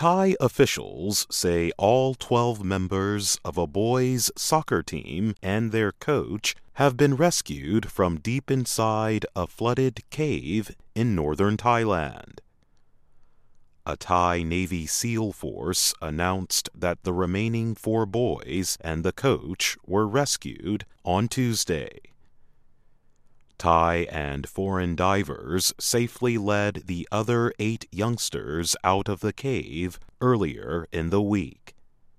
Thai officials say all 12 members of a boys' soccer team and their coach have been rescued from deep inside a flooded cave in northern Thailand. A Thai Navy SEAL force announced that the remaining 4 boys and the coach were rescued on Tuesday. Thai and foreign divers safely led the other 8 youngsters out of the cave earlier in the week.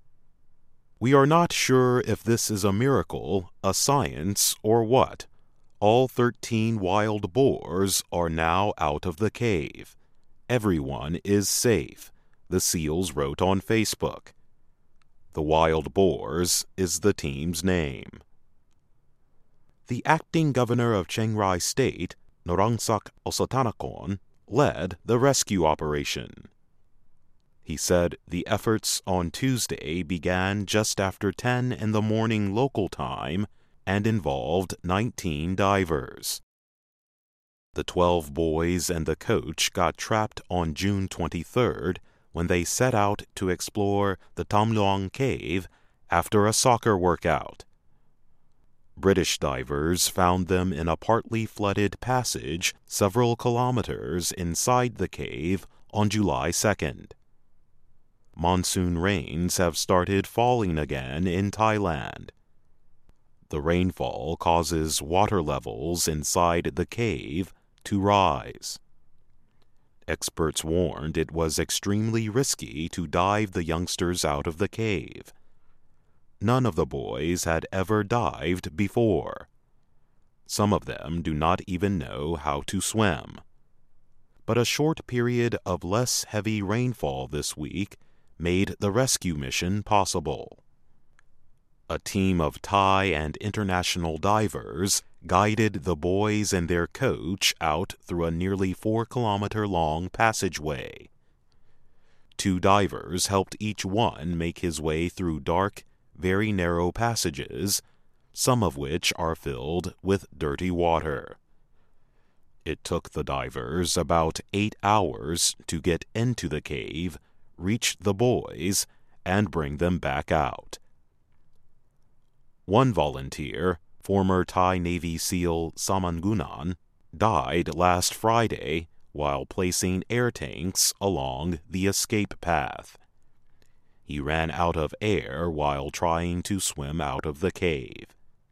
We are not sure if this is a miracle, a science, or what. All 13 wild boars are now out of the cave. Everyone is safe, the SEALs wrote on Facebook. The Wild Boars is the team's name. The acting governor of Chiang Rai State, Norongsak Osatanakon, led the rescue operation. He said the efforts on Tuesday began just after 10 in the morning local time and involved 19 divers. The 12 boys and the coach got trapped on June 23rd when they set out to explore the Tham Luang Cave after a soccer workout. British divers found them in a partly flooded passage several kilometers inside the cave on July 2nd. Monsoon rains have started falling again in Thailand. The rainfall causes water levels inside the cave to rise. Experts warned it was extremely risky to dive the youngsters out of the cave. None of the boys had ever dived before. Some of them do not even know how to swim. But a short period of less heavy rainfall this week made the rescue mission possible. A team of Thai and international divers guided the boys and their coach out through a nearly 4-kilometer-long passageway. 2 divers helped each one make his way through dark, very narrow passages, some of which are filled with dirty water. It took the divers about 8 hours to get into the cave, reach the boys, and bring them back out. One volunteer, former Thai Navy SEAL Samangunan, died last Friday while placing air tanks along the escape path. He ran out of air while trying to swim out of the cave.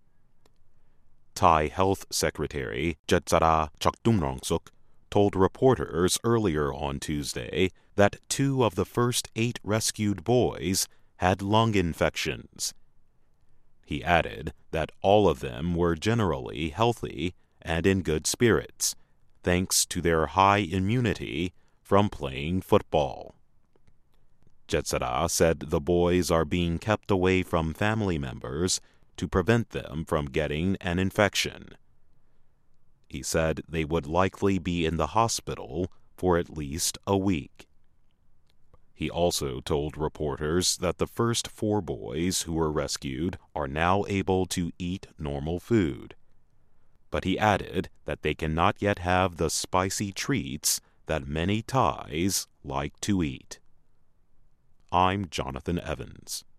Thai Health Secretary Jetsara Chakdumrongsuk told reporters earlier on Tuesday that 2 of the first 8 rescued boys had lung infections. He added that all of them were generally healthy and in good spirits, thanks to their high immunity from playing football. Jetsara said the boys are being kept away from family members to prevent them from getting an infection. He said they would likely be in the hospital for at least a week. He also told reporters that the first 4 boys who were rescued are now able to eat normal food. But he added that they cannot yet have the spicy treats that many Thais like to eat. I'm Jonathan Evans.